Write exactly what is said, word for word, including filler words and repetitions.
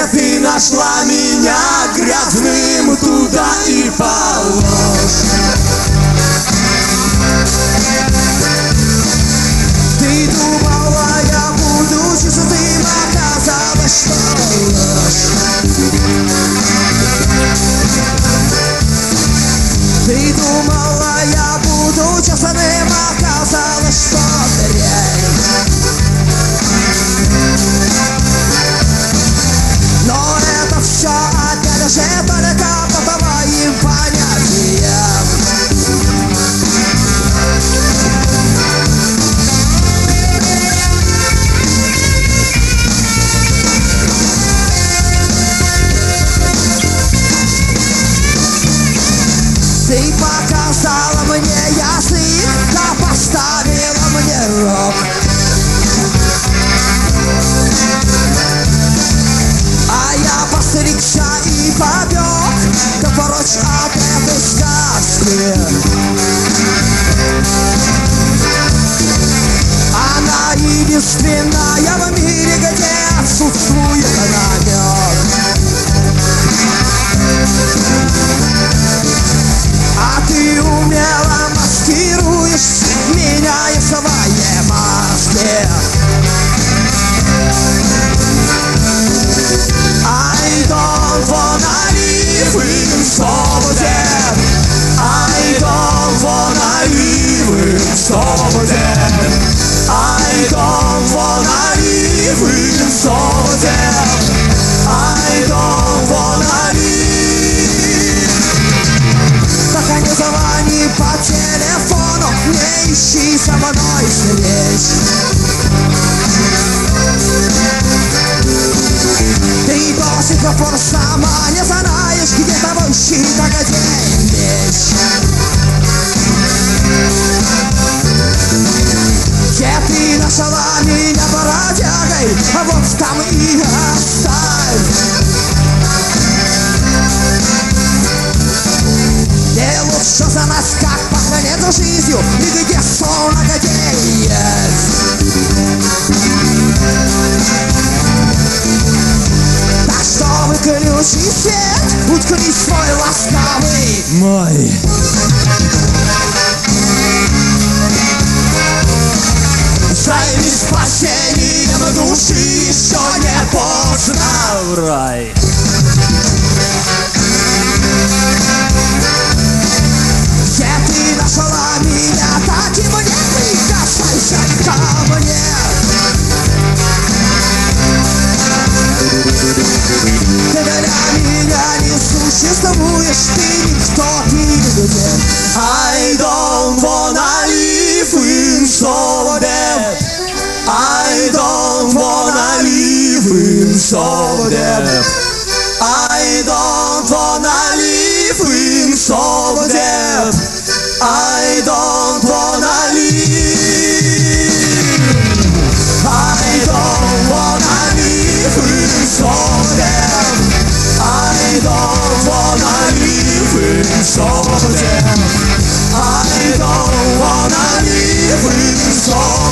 Где ты нашла меня грязным, туда и положь. Ты думала, я буду чистым, оказалось, что ложь. Ты думала, я буду честным, оказалось, что дрянь. Но это все опять же только по твоим понятиям. Ты показала мне язык, да поставила мне рог. А я постригся и побег, да прочь от этой сказки. Она единственная в мире, где отсутствует намек. А ты умело маскируешь, меняя свои маски. I don't wanna live in свободе. I don't wanna live in свободе. I don't wanna live in свободе. I don't wanna live. Только не звони по телефону, не ищи со мной встреч. Ты до сих пор сама не знаешь, где твой щит, а где меч. Где ты нашла меня бродягой, а вот там и оставь. Где лучше знать, как пахнет жизнью, и где сон, а где есть. Так что выключи свет, уткни свой ласковый мой. Займись спасением души, еще не поздно в рай. Где ты нашла меня, так и мне прикасайся ко мне. Ты для меня не существуешь, ты никто, ты нигде. I don't wanna live in свободе. I don't wanna live in свободе. I don't wanna live in свободе. I don't wanna live. I don't wanna live in свободе. I don't wanna live in свободе. I don't wanna live in свободе.